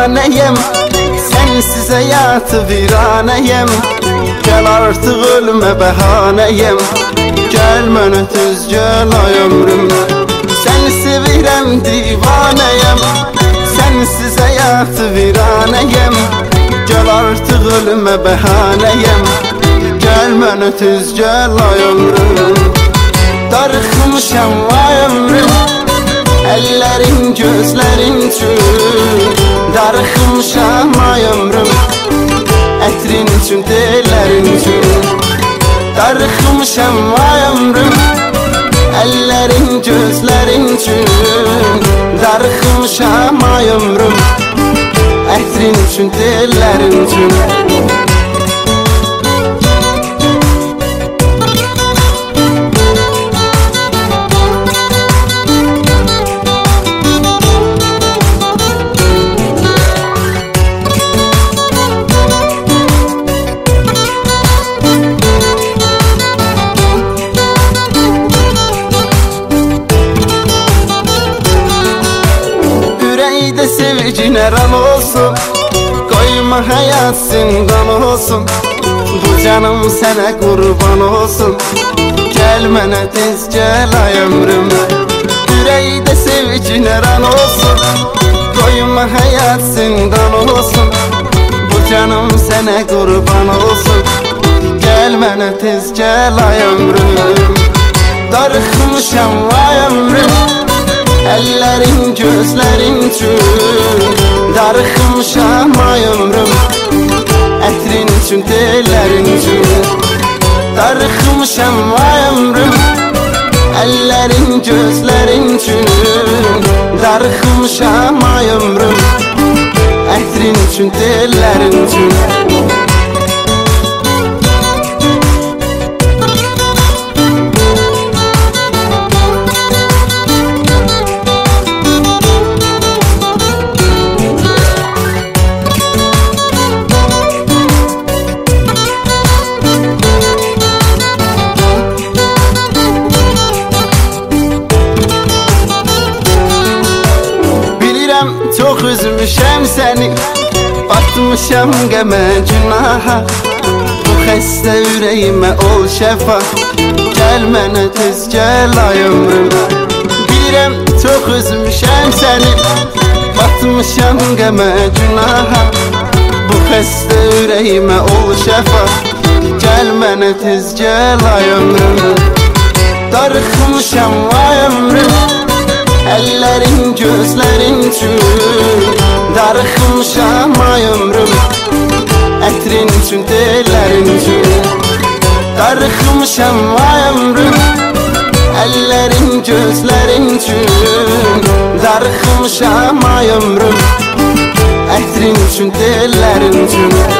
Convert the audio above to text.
divaneyim, sensiz hayatı viraneyim. Gel artık ölme bəhanəyim, gel mənə tez gel ay ömrüm. Seni sevirəm divaneyim, sensiz hayatı viraneyim. Gel artık ölme bəhanəyim, gel mənə tez gel ay ömrüm. Darıxmışam ay ömrüm, ellerin gözlerin üçün. Darıxmışam ay ömrüm, etrin üçün, tellerin üçün. Darıxmışam ay ömrüm, ellerin gözlerin üçün. Darıxmışam ay ömrüm, etrin üçün, tellerin üçün. Sevgine ram olsun, koyma hayat zindan olsun. Bu canım sana kurban olsun, gel mənə tez gel ay ömrüm. Yüreğde sevgine ram olsun, koyma hayat zindan olsun. Bu canım sana kurban olsun, gel mənə tez gel ay ömrüm. Darıxmışam ay ömrüm, ellerin gözlerin üçün. Darıxmışam ay ömrüm, etrin üçün, tellerin üçün. Darıxmışam ay ömrüm, ellerin gözlerin üçün. Darıxmışam ay ömrüm, etrin üçün, tellerin üçün. Çok üzmüşəm səni, batmışam qəmə günaha. Bu xəstə ürəyimə ol şəfa, gəl mənə tez gəl ay ömrüm. Bilirəm çox üzmüşəm səni, batmışam qəmə günaha. Bu xəstə ürəyimə ol şəfa, gəl mənə tez gəl ay ömrüm. Darıxmışam ay ömrüm, ellerin gözlerin üçün. Darıxmışam ay ömrüm, etrin üçün, tellerin üçün. Darıxmışam ay ömrüm, ellerin gözlerin üçün. Darıxmışam ay ömrüm, etrin üçün, tellerin üçün.